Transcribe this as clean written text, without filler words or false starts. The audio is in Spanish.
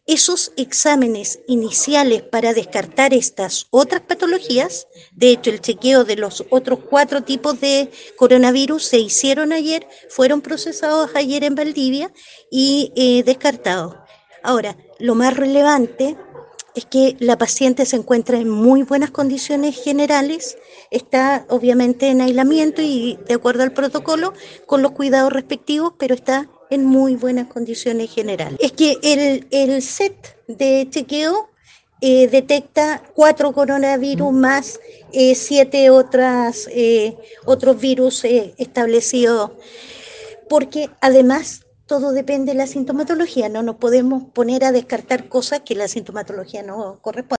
Esos exámenes iniciales para descartar estas otras patologías, de hecho el chequeo de los otros 4 tipos de coronavirus se hicieron ayer, fueron procesados ayer en Valdivia y descartados. Ahora, lo más relevante es que la paciente se encuentra en muy buenas condiciones generales, está obviamente en aislamiento y de acuerdo al protocolo con los cuidados respectivos, pero está en muy buenas condiciones generales. Es que el set de chequeo detecta 4 coronavirus más 7 otros virus establecidos, porque además todo depende de la sintomatología, no nos podemos poner a descartar cosas que la sintomatología no corresponde.